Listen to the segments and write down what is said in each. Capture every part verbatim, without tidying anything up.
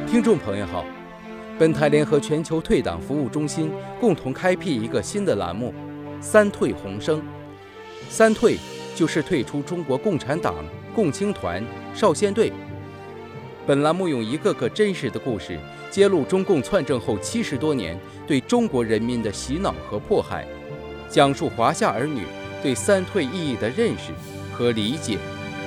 听众朋友好，本台联合全球退党服务中心共同开辟一个新的栏目“三退宏声”。三退就是退出中国共产党、共青团、少先队。本栏目用一个个真实的故事，揭露中共篡政后七十多年对中国人民的洗脑和迫害，讲述华夏儿女对三退意义的认识和理解。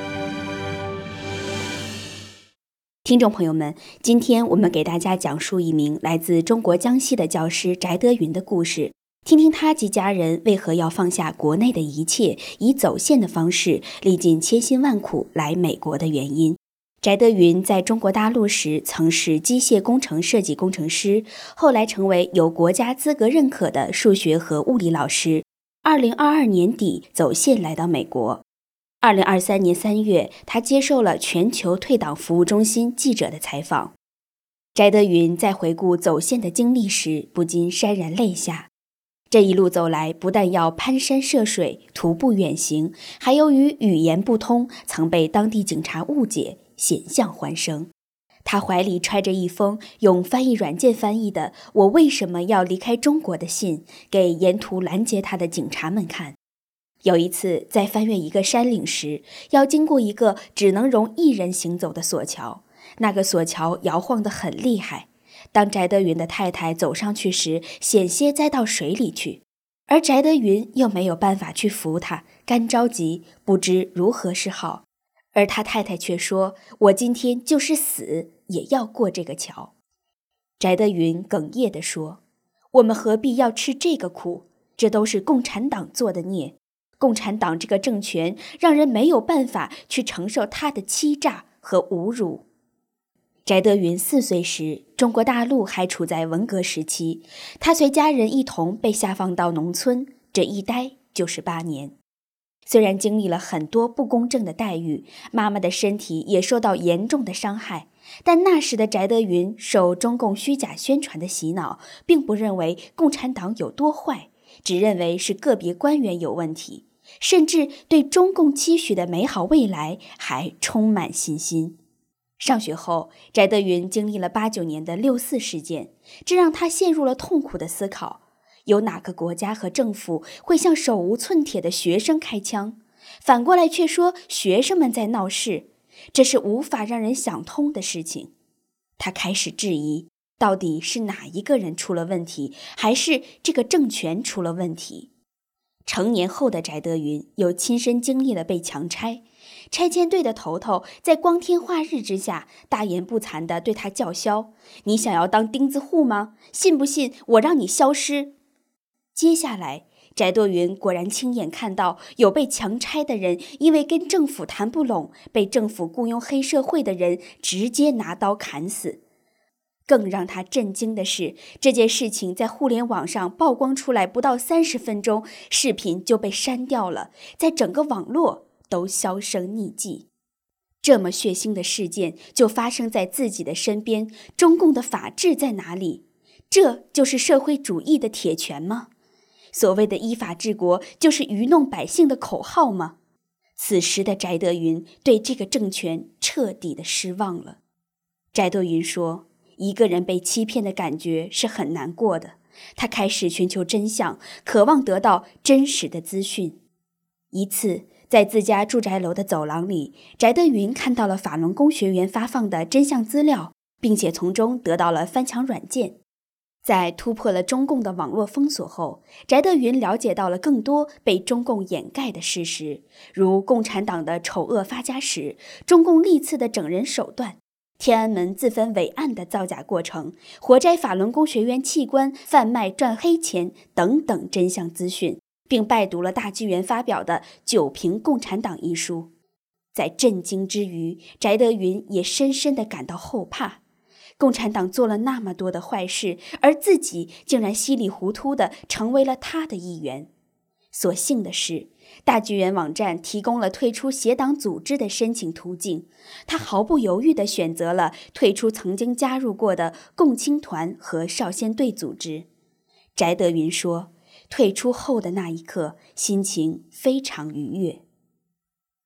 听众朋友们，今天我们给大家讲述一名来自中国江西的教师翟德云的故事，听听他及家人为何要放下国内的一切，以走线的方式历尽千辛万苦来美国的原因。翟德云在中国大陆时曾是机械工程设计工程师，后来成为有国家资格认可的数学和物理老师。二零二二年底走线来到美国。二零二三年三月，他接受了全球退党服务中心记者的采访。翟德云在回顾走线的经历时，不禁潸然泪下。这一路走来，不但要攀山涉水、徒步远行，还由于语言不通，曾被当地警察误解，险象环生。他怀里揣着一封用翻译软件翻译的“我为什么要离开中国”的信，给沿途拦截他的警察们看。有一次，在翻越一个山岭时，要经过一个只能容一人行走的索桥，那个索桥摇晃得很厉害。当翟德云的太太走上去时，险些栽到水里去，而翟德云又没有办法去扶他，干着急，不知如何是好。而他太太却说：“我今天就是死，也要过这个桥。”翟德云哽咽地说：“我们何必要吃这个苦？这都是共产党做的孽。共产党这个政权让人没有办法去承受他的欺诈和侮辱。”翟德云四岁时，中国大陆还处在文革时期，他随家人一同被下放到农村，这一待就是八年。虽然经历了很多不公正的待遇，妈妈的身体也受到严重的伤害，但那时的翟德云受中共虚假宣传的洗脑，并不认为共产党有多坏，只认为是个别官员有问题，甚至对中共期许的美好未来还充满信心。上学后，翟德云经历了八九年的六四事件，这让他陷入了痛苦的思考。有哪个国家和政府会向手无寸铁的学生开枪，反过来却说学生们在闹事？这是无法让人想通的事情。他开始质疑，到底是哪一个人出了问题，还是这个政权出了问题？成年后的翟德云又亲身经历了被强拆，拆迁队的头头在光天化日之下大言不惭地对他叫嚣：“你想要当钉子户吗？信不信我让你消失？”接下来，翟德云果然亲眼看到有被强拆的人因为跟政府谈不拢，被政府雇佣黑社会的人直接拿刀砍死。更让他震惊的是，这件事情在互联网上曝光出来不到三十分钟，视频就被删掉了，在整个网络都销声匿迹。这么血腥的事件就发生在自己的身边，中共的法治在哪里？这就是社会主义的铁拳吗？所谓的依法治国，就是愚弄百姓的口号吗？此时的翟德云对这个政权彻底的失望了。翟德云说，一个人被欺骗的感觉是很难过的，他开始寻求真相，渴望得到真实的资讯。一次，在自家住宅楼的走廊里，翟德云看到了法轮功学员发放的真相资料，并且从中得到了翻墙软件。在突破了中共的网络封锁后，翟德云了解到了更多被中共掩盖的事实，如共产党的丑恶发家史、中共历次的整人手段、天安门自焚伟案的造假过程、活摘法轮功学员器官贩卖赚黑钱等等真相资讯，并拜读了大纪元发表的《九评共产党》一书。在震惊之余，翟德云也深深地感到后怕。共产党做了那么多的坏事，而自己竟然稀里糊涂地成为了他的一员。所幸的是，大纪元网站提供了退出邪党组织的申请途径，他毫不犹豫地选择了退出曾经加入过的共青团和少先队组织。翟德云说，退出后的那一刻，心情非常愉悦。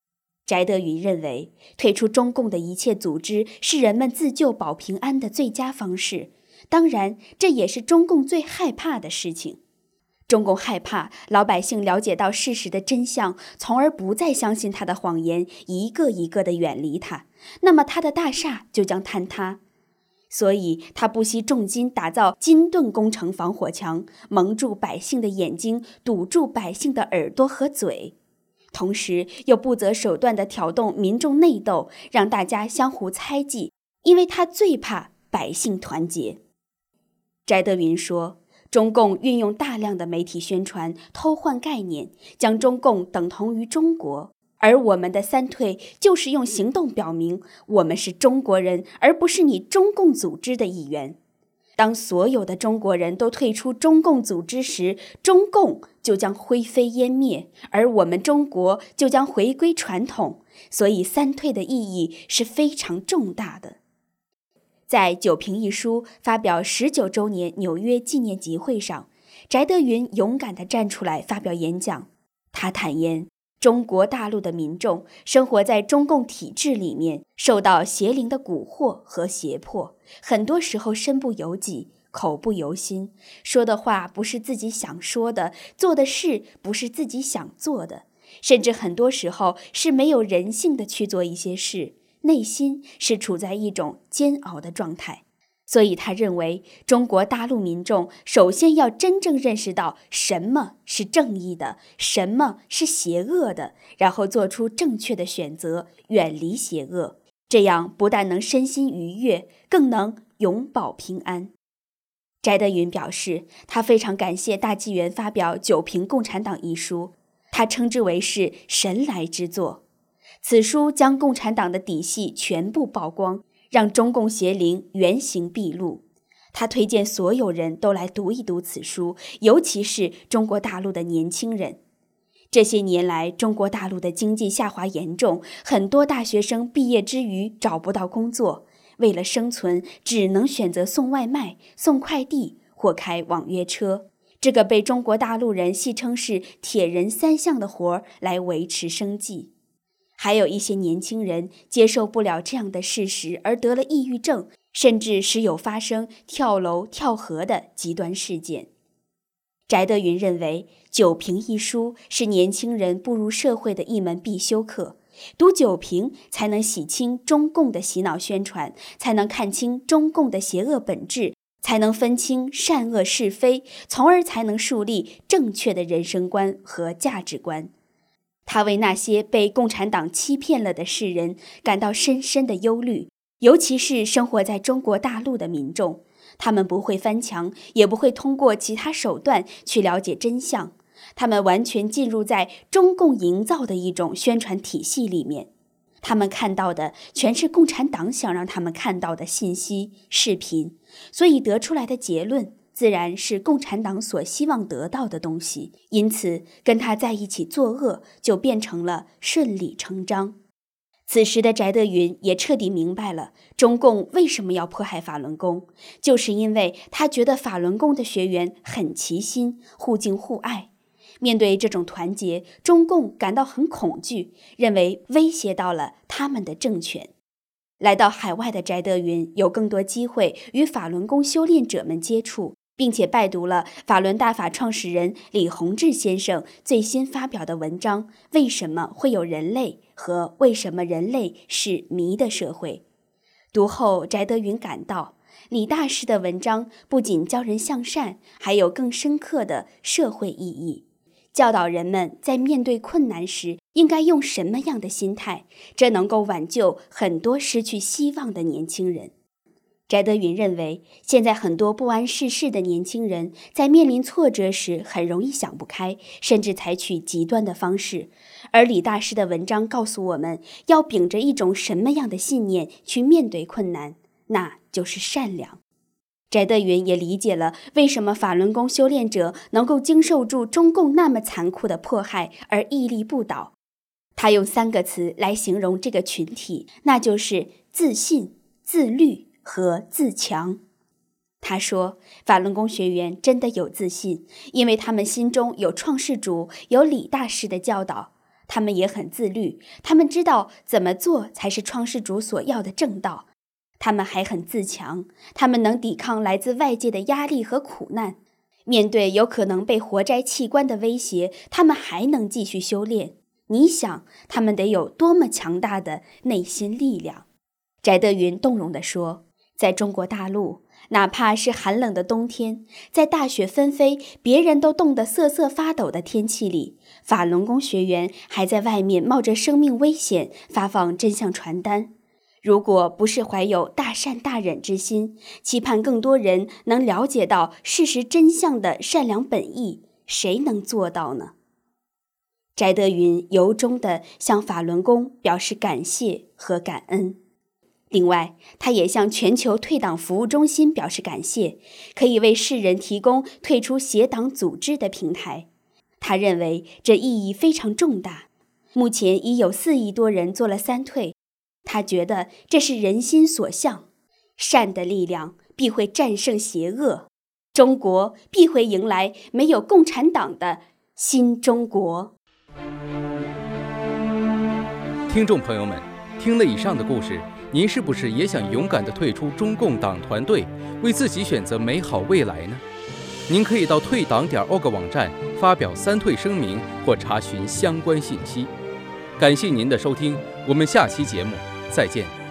翟德云认为，退出中共的一切组织是人们自救保平安的最佳方式，当然，这也是中共最害怕的事情。中共害怕老百姓了解到事实的真相，从而不再相信他的谎言，一个一个地远离他，那么他的大厦就将坍塌。所以他不惜重金打造金盾工程防火墙，蒙住百姓的眼睛，堵住百姓的耳朵和嘴，同时又不择手段地挑动民众内斗，让大家相互猜忌，因为他最怕百姓团结。翟德云说，中共运用大量的媒体宣传，偷换概念，将中共等同于中国，而我们的三退就是用行动表明，我们是中国人，而不是你中共组织的一员。当所有的中国人都退出中共组织时，中共就将灰飞烟灭，而我们中国就将回归传统。所以三退的意义是非常重大的。在《九评一书》发表十九周年纽约纪念集会上，翟德云勇敢地站出来发表演讲。他坦言，中国大陆的民众生活在中共体制里面，受到邪灵的蛊惑和胁迫，很多时候身不由己，口不由心，说的话不是自己想说的，做的事不是自己想做的，甚至很多时候是没有人性的去做一些事，内心是处在一种煎熬的状态。所以他认为，中国大陆民众首先要真正认识到什么是正义的，什么是邪恶的，然后做出正确的选择，远离邪恶，这样不但能身心愉悦，更能永保平安。翟德云表示，他非常感谢大纪元发表《九评共产党》一书，他称之为是神来之作。此书将共产党的底细全部曝光，让中共邪灵原形毕露。他推荐所有人都来读一读此书，尤其是中国大陆的年轻人。这些年来，中国大陆的经济下滑严重，很多大学生毕业之余找不到工作，为了生存，只能选择送外卖、送快递或开网约车。这个被中国大陆人戏称是铁人三项的活儿来维持生计。还有一些年轻人接受不了这样的事实而得了抑郁症，甚至时有发生跳楼跳河的极端事件。翟德云认为，《九评》一书是年轻人步入社会的一门必修课，读《九评》才能洗清中共的洗脑宣传，才能看清中共的邪恶本质，才能分清善恶是非，从而才能树立正确的人生观和价值观。他为那些被共产党欺骗了的世人感到深深的忧虑，尤其是生活在中国大陆的民众，他们不会翻墙，也不会通过其他手段去了解真相，他们完全进入在中共营造的一种宣传体系里面，他们看到的全是共产党想让他们看到的信息、视频，所以得出来的结论自然是共产党所希望得到的东西，因此跟他在一起作恶就变成了顺理成章。此时的翟德云也彻底明白了中共为什么要迫害法轮功，就是因为他觉得法轮功的学员很齐心，互敬互爱。面对这种团结，中共感到很恐惧，认为威胁到了他们的政权。来到海外的翟德云有更多机会与法轮功修炼者们接触，并且拜读了法轮大法创始人李洪志先生最新发表的文章《为什么会有人类和为什么人类是迷的社会》。读后，翟德云感到李大师的文章不仅教人向善，还有更深刻的社会意义，教导人们在面对困难时应该用什么样的心态，这能够挽救很多失去希望的年轻人。翟德云认为，现在很多不谙世事的年轻人在面临挫折时很容易想不开，甚至采取极端的方式，而李大师的文章告诉我们要秉着一种什么样的信念去面对困难，那就是善良。翟德云也理解了为什么法轮功修炼者能够经受住中共那么残酷的迫害而屹立不倒。他用三个词来形容这个群体，那就是自信、自律和自强。他说，法轮功学员真的有自信，因为他们心中有创世主，有李大师的教导。 他们也很自律，他们知道怎么做才是创世主所要的正道。他们还很自强，他们能抵抗来自外界的压力和苦难。面对有可能被活摘器官的威胁，他们还能继续修炼。你想，他们得有多么强大的内心力量？翟德云动容地说，在中国大陆，哪怕是寒冷的冬天，在大雪纷飞，别人都冻得瑟瑟发抖的天气里，法轮功学员还在外面冒着生命危险发放真相传单。如果不是怀有大善大忍之心，期盼更多人能了解到事实真相的善良本意，谁能做到呢？翟德云由衷地向法轮功表示感谢和感恩。另外，他也向全球退党服务中心表示感谢，可以为世人提供退出邪党组织的平台。他认为这意义非常重大。目前已有四亿多人做了三退，他觉得这是人心所向，善的力量必会战胜邪恶，中国必会迎来没有共产党的新中国。 听众朋友们，听了以上的故事，您是不是也想勇敢地退出中共党团队，为自己选择美好未来呢？您可以到退党点 org 网站发表三退声明或查询相关信息。感谢您的收听，我们下期节目再见。